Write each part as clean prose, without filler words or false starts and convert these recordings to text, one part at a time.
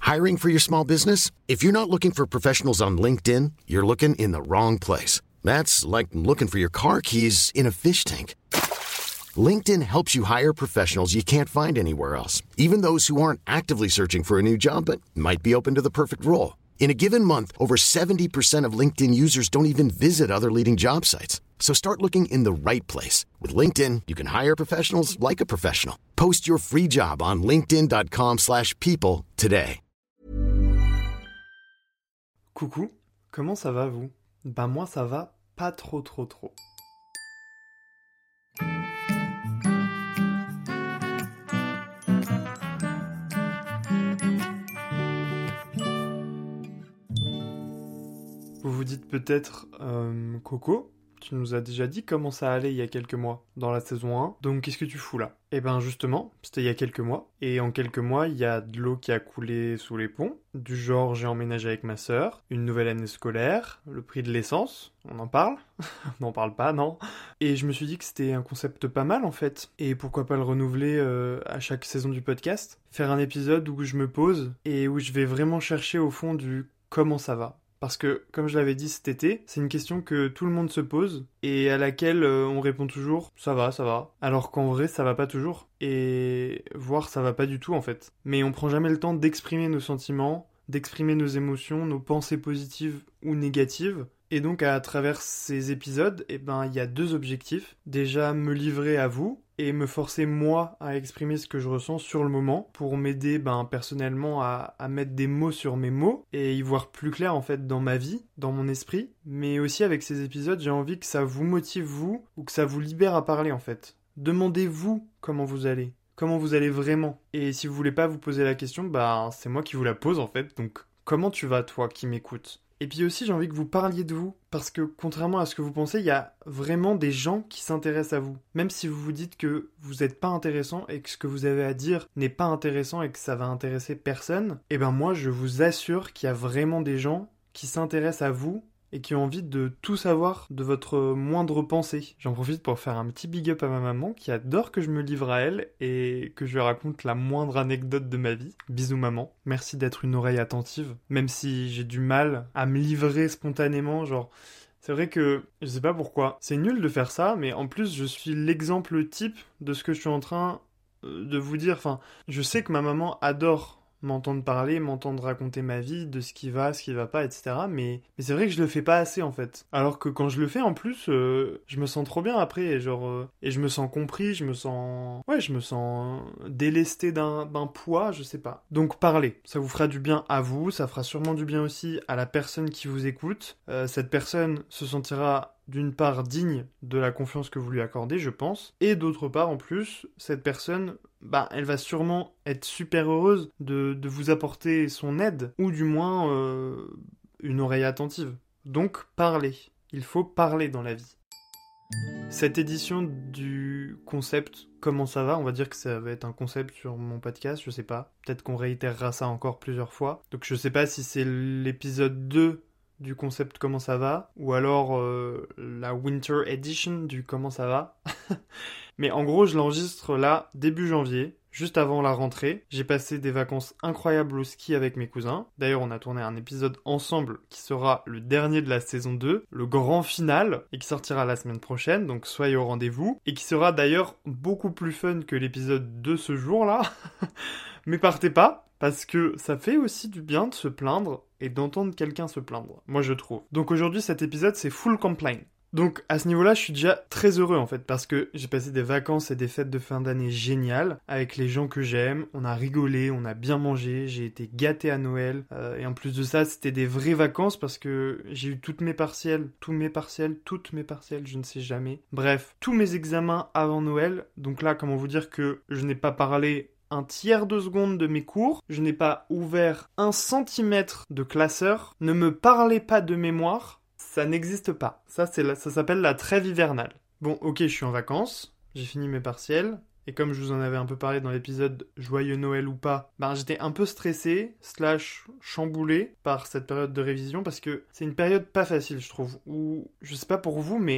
Hiring for your small business? If you're not looking for professionals on LinkedIn, you're looking in the wrong place. That's like looking for your car keys in a fish tank. LinkedIn helps you hire professionals you can't find anywhere else, even those who aren't actively searching for a new job but might be open to the perfect role. In a given month, over 70% of LinkedIn users don't even visit other leading job sites. So start looking in the right place. With LinkedIn, you can hire professionals like a professional. Post your free job on linkedin.com/people today. Coucou, comment ça va vous ? Ben moi ça va pas trop. Vous vous dites peut-être, Coco, tu nous as déjà dit comment ça allait il y a quelques mois, dans la saison 1, donc qu'est-ce que tu fous là ? Eh ben justement, c'était il y a quelques mois, et en quelques mois, il y a de l'eau qui a coulé sous les ponts, du genre j'ai emménagé avec ma sœur, une nouvelle année scolaire, le prix de l'essence, on en parle ? On n'en parle pas, non ? Et je me suis dit que c'était un concept pas mal en fait, et pourquoi pas le renouveler à chaque saison du podcast ? Faire un épisode où je me pose, et où je vais vraiment chercher au fond du comment ça va ? Parce que, comme je l'avais dit cet été, c'est une question que tout le monde se pose et à laquelle on répond toujours « ça va », alors qu'en vrai ça va pas toujours et voire ça va pas du tout en fait. Mais on prend jamais le temps d'exprimer nos sentiments, d'exprimer nos émotions, nos pensées positives ou négatives. Et donc à travers ces épisodes, il y a deux objectifs. Déjà me livrer à vous et me forcer moi à exprimer ce que je ressens sur le moment pour m'aider personnellement à mettre des mots sur mes mots et y voir plus clair en fait dans ma vie, dans mon esprit. Mais aussi avec ces épisodes, j'ai envie que ça vous motive vous ou que ça vous libère à parler en fait. Demandez-vous comment vous allez vraiment. Et si vous voulez pas vous poser la question, c'est moi qui vous la pose en fait. Donc comment tu vas toi qui m'écoutes ? Et puis aussi, j'ai envie que vous parliez de vous, parce que contrairement à ce que vous pensez, il y a vraiment des gens qui s'intéressent à vous. Même si vous vous dites que vous n'êtes pas intéressant et que ce que vous avez à dire n'est pas intéressant et que ça va intéresser personne, moi, je vous assure qu'il y a vraiment des gens qui s'intéressent à vous et qui ont envie de tout savoir de votre moindre pensée. J'en profite pour faire un petit big up à ma maman qui adore que je me livre à elle et que je lui raconte la moindre anecdote de ma vie. Bisous maman, merci d'être une oreille attentive, même si j'ai du mal à me livrer spontanément, c'est vrai que, je sais pas pourquoi, c'est nul de faire ça, mais en plus je suis l'exemple type de ce que je suis en train de vous dire. Je sais que ma maman adore m'entendre parler, m'entendre raconter ma vie, de ce qui va pas, etc. Mais c'est vrai que je le fais pas assez en fait. Alors que quand je le fais en plus, je me sens trop bien après, et je me sens compris, je me sens délesté d'un poids, je sais pas. Donc parlez, ça vous fera du bien à vous, ça fera sûrement du bien aussi à la personne qui vous écoute. Cette personne se sentira d'une part digne de la confiance que vous lui accordez, je pense, et d'autre part, en plus, cette personne, elle va sûrement être super heureuse de vous apporter son aide, ou du moins une oreille attentive. Donc, parlez. Il faut parler dans la vie. Cette édition du concept « Comment ça va ?», on va dire que ça va être un concept sur mon podcast, je sais pas. Peut-être qu'on réitérera ça encore plusieurs fois. Donc je sais pas si c'est l'épisode 2 du concept Comment ça va, ou alors la Winter Edition du Comment ça va. Mais en gros, je l'enregistre là, début janvier, juste avant la rentrée. J'ai passé des vacances incroyables au ski avec mes cousins. D'ailleurs, on a tourné un épisode ensemble qui sera le dernier de la saison 2, le grand final, et qui sortira la semaine prochaine, donc soyez au rendez-vous. Et qui sera d'ailleurs beaucoup plus fun que l'épisode de ce jour-là. Mais partez pas, parce que ça fait aussi du bien de se plaindre et d'entendre quelqu'un se plaindre, moi je trouve. Donc aujourd'hui, cet épisode, c'est full complaint. Donc à ce niveau-là, je suis déjà très heureux en fait, parce que j'ai passé des vacances et des fêtes de fin d'année géniales, avec les gens que j'aime, on a rigolé, on a bien mangé, j'ai été gâté à Noël, et en plus de ça, c'était des vraies vacances parce que j'ai eu toutes mes partiels, je ne sais jamais. Bref, tous mes examens avant Noël, donc là, comment vous dire que je n'ai pas parlé un tiers de seconde de mes cours, je n'ai pas ouvert 1 centimètre de classeur, ne me parlez pas de mémoire, ça n'existe pas. Ça s'appelle la trêve hivernale. Bon, ok, je suis en vacances, j'ai fini mes partiels, et comme je vous en avais un peu parlé dans l'épisode Joyeux Noël ou pas, j'étais un peu stressé, / chamboulé par cette période de révision, parce que c'est une période pas facile, je trouve, où, je sais pas pour vous, mais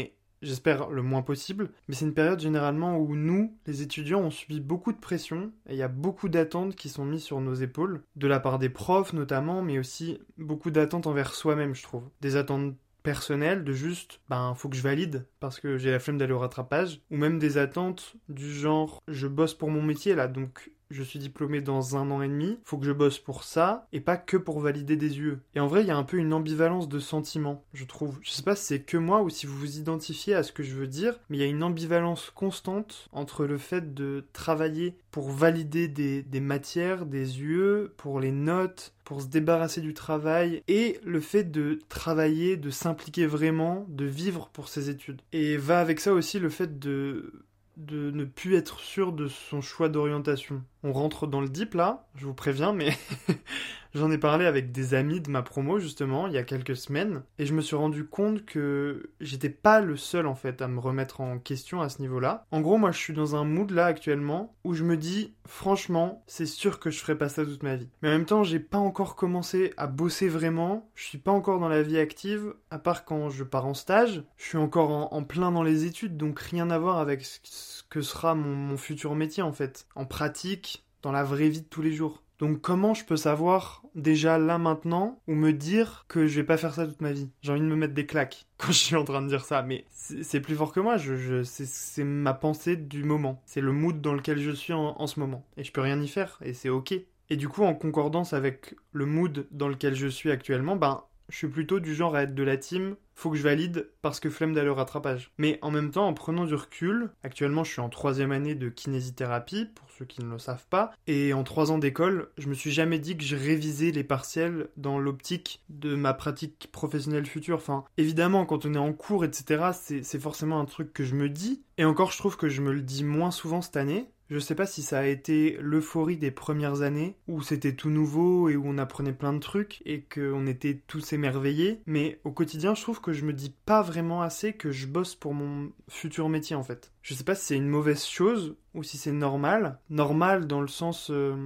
j'espère le moins possible, mais c'est une période généralement où nous, les étudiants, on subit beaucoup de pression, et il y a beaucoup d'attentes qui sont mises sur nos épaules, de la part des profs notamment, mais aussi beaucoup d'attentes envers soi-même, je trouve. Des attentes personnelles, de juste, faut que je valide, parce que j'ai la flemme d'aller au rattrapage, ou même des attentes du genre, je bosse pour mon métier là, donc je suis diplômé dans 1 an et demi, faut que je bosse pour ça, et pas que pour valider des UE. Et en vrai, il y a un peu une ambivalence de sentiments, je trouve. Je sais pas si c'est que moi ou si vous vous identifiez à ce que je veux dire, mais il y a une ambivalence constante entre le fait de travailler pour valider des matières, des UE, pour les notes, pour se débarrasser du travail, et le fait de travailler, de s'impliquer vraiment, de vivre pour ses études. Et va avec ça aussi le fait de ne plus être sûr de son choix d'orientation. On rentre dans le deep là, je vous préviens, mais j'en ai parlé avec des amis de ma promo justement il y a quelques semaines, et je me suis rendu compte que j'étais pas le seul en fait à me remettre en question à ce niveau-là. En gros, moi je suis dans un mood là actuellement où je me dis franchement, c'est sûr que je ferai pas ça toute ma vie. Mais en même temps, j'ai pas encore commencé à bosser vraiment, je suis pas encore dans la vie active, à part quand je pars en stage, je suis encore en plein dans les études, donc rien à voir avec ce que sera mon futur métier en fait, en pratique, dans la vraie vie de tous les jours. Donc comment je peux savoir déjà là maintenant ou me dire que je vais pas faire ça toute ma vie? J'ai envie de me mettre des claques quand je suis en train de dire ça, mais c'est plus fort que moi, c'est ma pensée du moment. C'est le mood dans lequel je suis en ce moment. Et je peux rien y faire, et c'est ok. Et du coup, en concordance avec le mood dans lequel je suis actuellement, je suis plutôt du genre à être de la team, faut que je valide parce que flemme d'aller au rattrapage. Mais en même temps, en prenant du recul, actuellement je suis en 3e année de kinésithérapie, pour ceux qui ne le savent pas, et en 3 ans d'école, je me suis jamais dit que je révisais les partiels dans l'optique de ma pratique professionnelle future. Enfin, évidemment, quand on est en cours, etc., c'est forcément un truc que je me dis, et encore je trouve que je me le dis moins souvent cette année. Je sais pas si ça a été l'euphorie des premières années, où c'était tout nouveau et où on apprenait plein de trucs et qu'on était tous émerveillés, mais au quotidien, je trouve que je me dis pas vraiment assez que je bosse pour mon futur métier en fait. Je sais pas si c'est une mauvaise chose ou si c'est normal. Normal dans le sens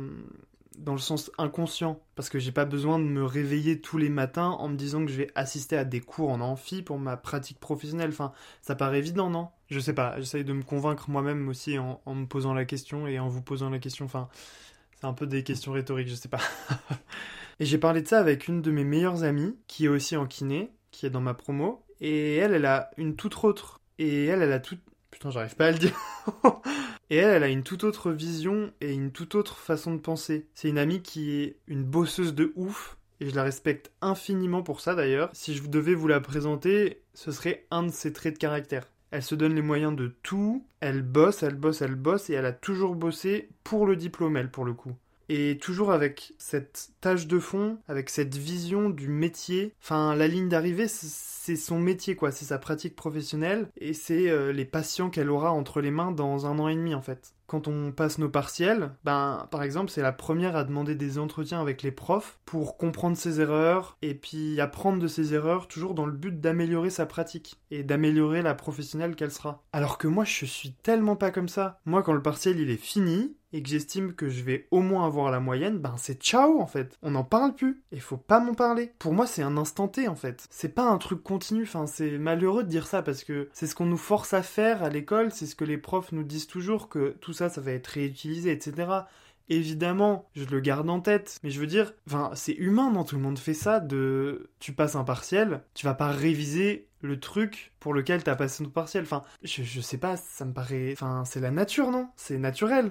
inconscient, parce que j'ai pas besoin de me réveiller tous les matins en me disant que je vais assister à des cours en amphi pour ma pratique professionnelle. Enfin, ça paraît évident, non? Je sais pas, j'essaye de me convaincre moi-même aussi en me posant la question et en vous posant la question. Enfin, c'est un peu des questions rhétoriques, je sais pas. Et j'ai parlé de ça avec une de mes meilleures amies, qui est aussi en kiné, qui est dans ma promo, et elle a une toute autre. Et elle a toute... Putain, j'arrive pas à le dire. Et elle a une toute autre vision et une toute autre façon de penser. C'est une amie qui est une bosseuse de ouf, et je la respecte infiniment pour ça d'ailleurs. Si je devais vous la présenter, ce serait un de ses traits de caractère. Elle se donne les moyens de tout, elle bosse, et elle a toujours bossé pour le diplôme, elle, pour le coup. Et toujours avec cette tâche de fond, avec cette vision du métier. Enfin, la ligne d'arrivée, c'est son métier, quoi. C'est sa pratique professionnelle, et c'est les patients qu'elle aura entre les mains dans 1 an et demi, en fait. Quand on passe nos partiels, par exemple, c'est la première à demander des entretiens avec les profs pour comprendre ses erreurs et puis apprendre de ses erreurs, toujours dans le but d'améliorer sa pratique et d'améliorer la professionnelle qu'elle sera. Alors que moi, je suis tellement pas comme ça. Moi, quand le partiel il est fini et que j'estime que je vais au moins avoir la moyenne, c'est ciao en fait. On n'en parle plus et faut pas m'en parler. Pour moi, c'est un instant T en fait. C'est pas un truc continu. Enfin, c'est malheureux de dire ça parce que c'est ce qu'on nous force à faire à l'école, c'est ce que les profs nous disent toujours, que tout ça va être réutilisé, etc. Évidemment, je le garde en tête, mais je veux dire, c'est humain, non? Tout le monde fait ça, tu passes un partiel, tu vas pas réviser le truc pour lequel t'as passé ton partiel. Enfin, je sais pas, ça me paraît... c'est la nature, non? C'est naturel.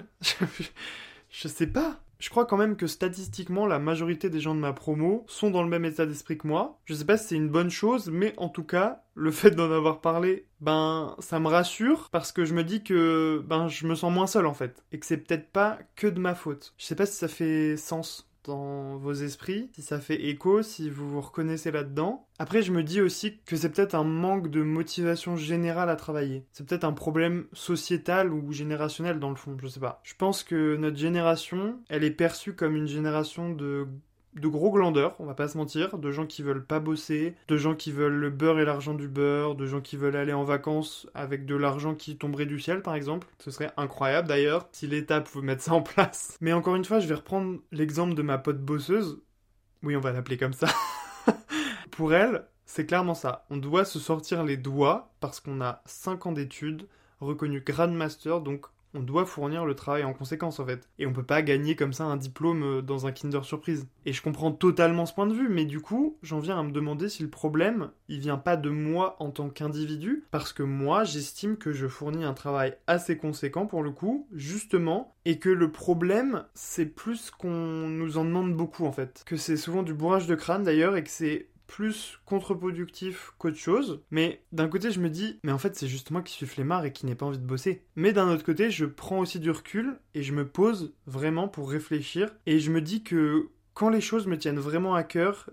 Je sais pas. Je crois quand même que statistiquement, la majorité des gens de ma promo sont dans le même état d'esprit que moi. Je sais pas si c'est une bonne chose, mais en tout cas, le fait d'en avoir parlé, ça me rassure, parce que je me dis que, je me sens moins seul en fait. Et que c'est peut-être pas que de ma faute. Je sais pas si ça fait sens dans vos esprits, si ça fait écho, si vous vous reconnaissez là-dedans. Après, je me dis aussi que c'est peut-être un manque de motivation générale à travailler. C'est peut-être un problème sociétal ou générationnel dans le fond, je sais pas. Je pense que notre génération, elle est perçue comme une génération de gros glandeurs, on va pas se mentir, de gens qui veulent pas bosser, de gens qui veulent le beurre et l'argent du beurre, de gens qui veulent aller en vacances avec de l'argent qui tomberait du ciel, par exemple. Ce serait incroyable d'ailleurs, si l'État pouvait mettre ça en place. Mais encore une fois, je vais reprendre l'exemple de ma pote bosseuse. Oui, on va l'appeler comme ça. Pour elle, C'est clairement ça. On doit se sortir les doigts parce qu'on a 5 ans d'études, reconnu Grand Master, donc on doit fournir le travail en conséquence en fait. Et on peut pas gagner comme ça un diplôme dans un Kinder Surprise. Et je comprends totalement ce point de vue, mais du coup, j'en viens à me demander si le problème, il vient pas de moi en tant qu'individu, parce que moi, j'estime que je fournis un travail assez conséquent pour le coup, justement, et que le problème, c'est plus qu'on nous en demande beaucoup en fait. Que c'est souvent du bourrage de crâne d'ailleurs, et que c'est plus contre-productif qu'autre chose, mais d'un côté je me dis, mais en fait c'est juste moi qui suis flemmard et qui n'ai pas envie de bosser. Mais d'un autre côté, je prends aussi du recul et je me pose vraiment pour réfléchir, et je me dis que quand les choses me tiennent vraiment à cœur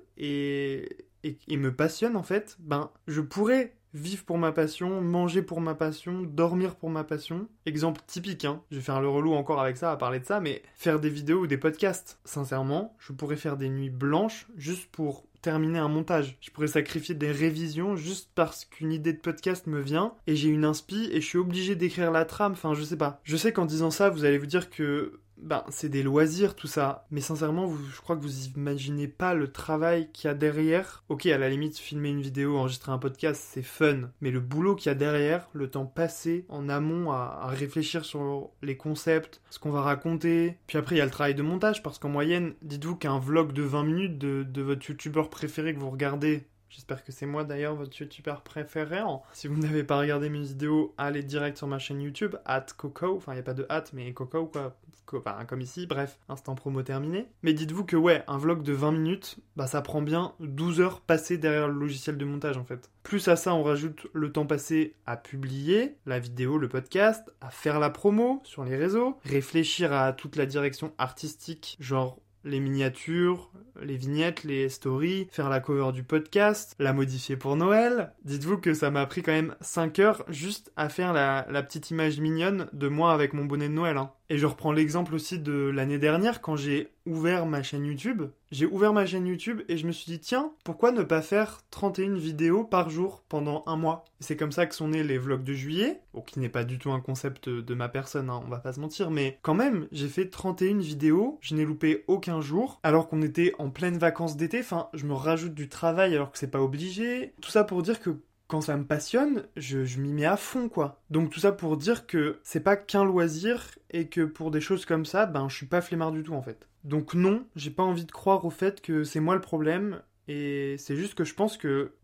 et me passionnent en fait, ben je pourrais vivre pour ma passion, manger pour ma passion, dormir pour ma passion. Exemple typique, je vais faire le relou encore avec ça, à parler de ça, mais faire des vidéos ou des podcasts. Sincèrement, je pourrais faire des nuits blanches juste pour terminer un montage. Je pourrais sacrifier des révisions juste parce qu'une idée de podcast me vient et j'ai une inspi et je suis obligé d'écrire la trame, enfin je sais pas. Je sais qu'en disant ça, vous allez vous dire que c'est des loisirs tout ça, mais sincèrement, je crois que vous imaginez pas le travail qu'il y a derrière. Ok, à la limite, filmer une vidéo, enregistrer un podcast, c'est fun, mais le boulot qu'il y a derrière, le temps passé en amont à réfléchir sur les concepts, ce qu'on va raconter, puis après il y a le travail de montage, parce qu'en moyenne, dites-vous qu'un vlog de 20 minutes de votre youtubeur préféré que vous regardez, j'espère que c'est moi d'ailleurs votre youtubeur préféré. Si vous n'avez pas regardé mes vidéos, allez direct sur ma chaîne YouTube, @Coco, enfin il n'y a pas de mais Coco quoi, comme ici, bref, instant promo terminé. Mais dites-vous que ouais, un vlog de 20 minutes, ça prend bien 12 heures passées derrière le logiciel de montage en fait. Plus à ça, on rajoute le temps passé à publier la vidéo, le podcast, à faire la promo sur les réseaux, réfléchir à toute la direction artistique, genre les miniatures, les vignettes, les stories, faire la cover du podcast, la modifier pour Noël. Dites-vous que ça m'a pris quand même 5 heures juste à faire la petite image mignonne de moi avec mon bonnet de Noël. Et je reprends l'exemple aussi de l'année dernière quand j'ai ouvert ma chaîne YouTube. J'ai ouvert ma chaîne YouTube et je me suis dit, tiens, pourquoi ne pas faire 31 vidéos par jour pendant un mois ? Et c'est comme ça que sont nés les vlogs de juillet, qui n'est pas du tout un concept de ma personne, on va pas se mentir, mais quand même, j'ai fait 31 vidéos, je n'ai loupé aucun jour, alors qu'on était en pleine vacances d'été, enfin, je me rajoute du travail alors que c'est pas obligé. Tout ça pour dire que quand ça me passionne, je m'y mets à fond, quoi. Donc tout ça pour dire que c'est pas qu'un loisir et que pour des choses comme ça, je suis pas flemmard du tout, en fait. Donc non, j'ai pas envie de croire au fait que c'est moi le problème, et c'est juste que je pense que,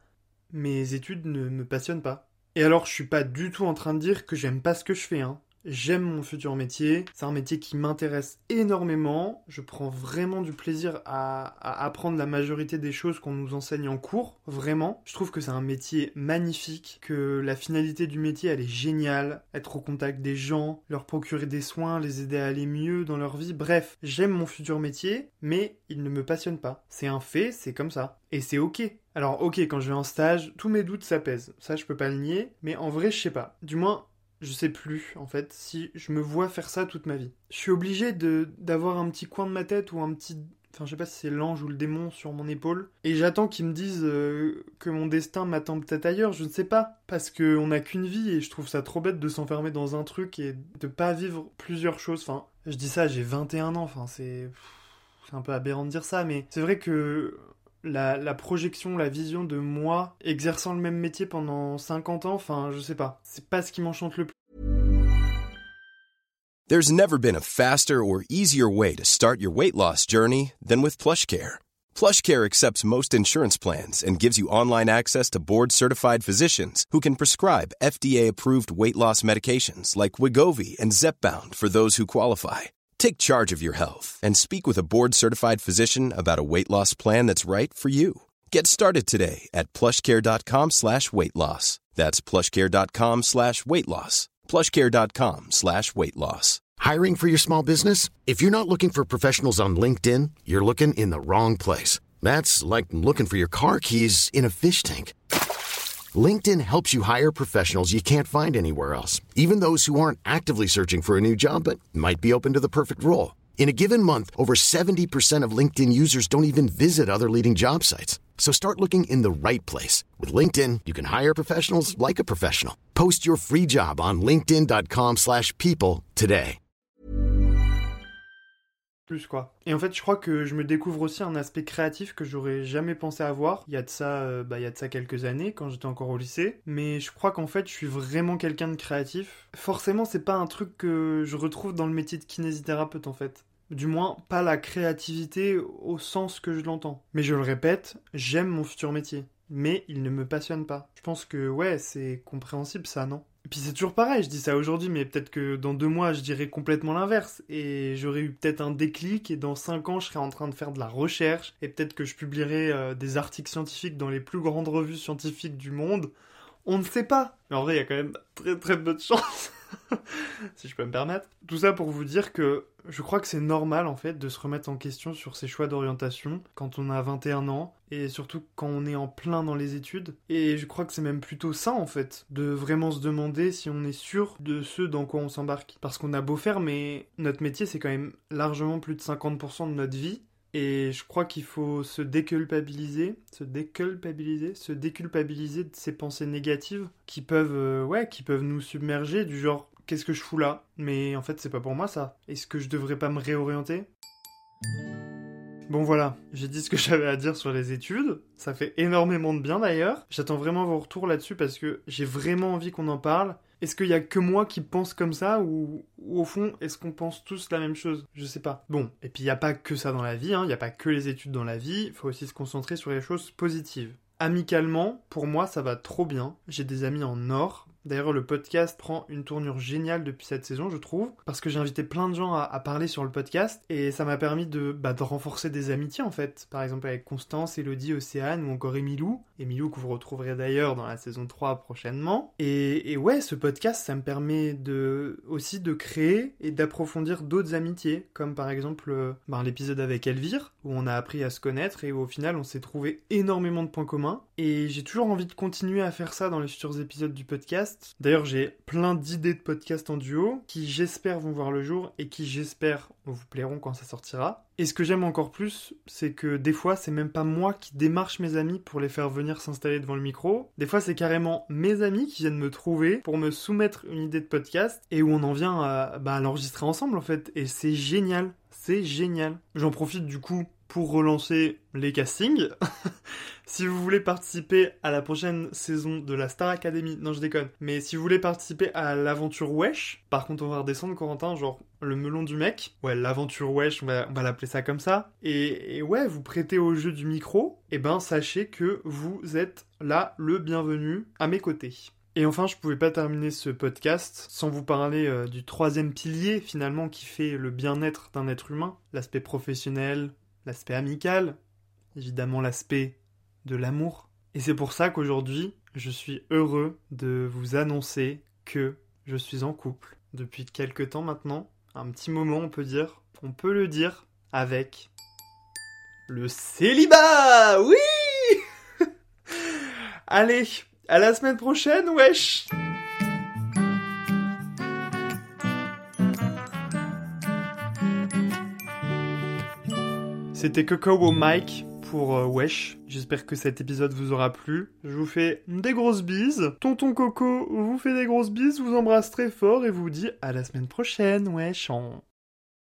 mes études ne me passionnent pas. Et alors, je suis pas du tout en train de dire que j'aime pas ce que je fais, J'aime mon futur métier, c'est un métier qui m'intéresse énormément, je prends vraiment du plaisir à apprendre la majorité des choses qu'on nous enseigne en cours, vraiment. Je trouve que c'est un métier magnifique, que la finalité du métier elle est géniale, être au contact des gens, leur procurer des soins, les aider à aller mieux dans leur vie, bref, j'aime mon futur métier, mais il ne me passionne pas. C'est un fait, c'est comme ça. Et c'est ok. Alors ok, quand je vais en stage, tous mes doutes s'apaisent, ça je peux pas le nier, mais en vrai je sais pas, du moins je sais plus, en fait, si je me vois faire ça toute ma vie. Je suis obligé d'avoir un petit coin de ma tête ou un petit... Enfin, je sais pas si c'est l'ange ou le démon sur mon épaule. Et j'attends qu'ils me disent que mon destin m'attend peut-être ailleurs, je ne sais pas. Parce qu'on n'a qu'une vie et je trouve ça trop bête de s'enfermer dans un truc et de pas vivre plusieurs choses. Enfin, je dis ça, j'ai 21 ans, enfin, c'est un peu aberrant de dire ça, mais c'est vrai que... La projection, la vision de moi exerçant le même métier pendant 50 ans, enfin, je sais pas. C'est pas ce qui m'enchante le plus. There's never been a faster or easier way to start your weight loss journey than with PlushCare. PlushCare accepts most insurance plans and gives you online access to board-certified physicians who can prescribe FDA-approved weight loss medications like Wegovy and Zepbound for those who qualify. Take charge of your health and speak with a board-certified physician about a weight loss plan that's right for you. Get started today at plushcare.com/weightloss. That's plushcare.com/weightloss. plushcare.com/weightloss. Hiring for your small business? If you're not looking for professionals on LinkedIn, you're looking in the wrong place. That's like looking for your car keys in a fish tank. LinkedIn helps you hire professionals you can't find anywhere else, even those who aren't actively searching for a new job but might be open to the perfect role. In a given month, over 70% of LinkedIn users don't even visit other leading job sites. So start looking in the right place. With LinkedIn, you can hire professionals like a professional. Post your free job on linkedin.com/people today. plus quoi. Et en fait, je crois que je me découvre aussi un aspect créatif que j'aurais jamais pensé avoir. Il y a de ça quelques années, quand j'étais encore au lycée. Mais je crois qu'en fait, je suis vraiment quelqu'un de créatif. Forcément, c'est pas un truc que je retrouve dans le métier de kinésithérapeute, en fait. Du moins, pas la créativité au sens que je l'entends. Mais je le répète, j'aime mon futur métier. Mais il ne me passionne pas. Je pense que, ouais, c'est compréhensible ça, non ? Et puis c'est toujours pareil, je dis ça aujourd'hui, mais peut-être que dans 2 mois, je dirais complètement l'inverse. Et j'aurais eu peut-être un déclic, et dans 5 ans, je serais en train de faire de la recherche, et peut-être que je publierai des articles scientifiques dans les plus grandes revues scientifiques du monde. On ne sait pas. Mais en vrai, il y a quand même très très peu de chance, si je peux me permettre. Tout ça pour vous dire que je crois que c'est normal, en fait, de se remettre en question sur ses choix d'orientation quand on a 21 ans, et surtout quand on est en plein dans les études. Et je crois que c'est même plutôt ça, en fait, de vraiment se demander si on est sûr de ce dans quoi on s'embarque. Parce qu'on a beau faire, mais notre métier, c'est quand même largement plus de 50% de notre vie. Et je crois qu'il faut se déculpabiliser de ces pensées négatives qui peuvent nous submerger, du genre qu'est-ce que je fous là ? Mais en fait, c'est pas pour moi ça. Est-ce que je devrais pas me réorienter ? Bon voilà, j'ai dit ce que j'avais à dire sur les études, ça fait énormément de bien d'ailleurs. J'attends vraiment vos retours là-dessus parce que j'ai vraiment envie qu'on en parle. Est-ce qu'il y a que moi qui pense comme ça ou au fond, est-ce qu'on pense tous la même chose ? Je sais pas. Bon, et puis il n'y a pas que ça dans la vie, il n'y a pas que les études dans la vie, il faut aussi se concentrer sur les choses positives. Amicalement, pour moi, ça va trop bien. J'ai des amis en or. D'ailleurs, le podcast prend une tournure géniale depuis cette saison, je trouve, parce que j'ai invité plein de gens à parler sur le podcast, et ça m'a permis de renforcer des amitiés, en fait. Par exemple, avec Constance, Elodie, Océane, ou encore Emilou. Emilou, que vous retrouverez d'ailleurs dans la saison 3 prochainement. Et ouais, ce podcast, ça me permet aussi de créer et d'approfondir d'autres amitiés, comme par exemple l'épisode avec Elvire, où on a appris à se connaître, et où au final, on s'est trouvé énormément de points communs. Et j'ai toujours envie de continuer à faire ça dans les futurs épisodes du podcast. D'ailleurs, j'ai plein d'idées de podcasts en duo qui, j'espère, vont voir le jour et qui, j'espère, vous plairont quand ça sortira. Et ce que j'aime encore plus, c'est que des fois, c'est même pas moi qui démarche mes amis pour les faire venir s'installer devant le micro. Des fois, c'est carrément mes amis qui viennent me trouver pour me soumettre une idée de podcast et où on en vient à l'enregistrer ensemble, en fait. Et c'est génial. C'est génial. J'en profite du coup pour relancer les castings. Si vous voulez participer à la prochaine saison de la Star Academy, non je déconne, mais si vous voulez participer à l'aventure Wesh, par contre on va redescendre Corentin, genre le melon du mec, ouais l'aventure Wesh, on va l'appeler ça comme ça, et ouais vous prêtez au jeu du micro, et sachez que vous êtes là le bienvenu à mes côtés. Et enfin, je pouvais pas terminer ce podcast sans vous parler du 3e pilier finalement qui fait le bien-être d'un être humain, l'aspect professionnel, l'aspect amical, évidemment l'aspect de l'amour. Et c'est pour ça qu'aujourd'hui, je suis heureux de vous annoncer que je suis en couple depuis quelques temps maintenant, un petit moment on peut le dire, avec le célibat. Oui. Allez, à la semaine prochaine, wesh. C'était Coco Mike pour Wesh. J'espère que cet épisode vous aura plu. Je vous fais des grosses bises. Tonton Coco vous fait des grosses bises, vous embrasse très fort et vous dit à la semaine prochaine, wesh.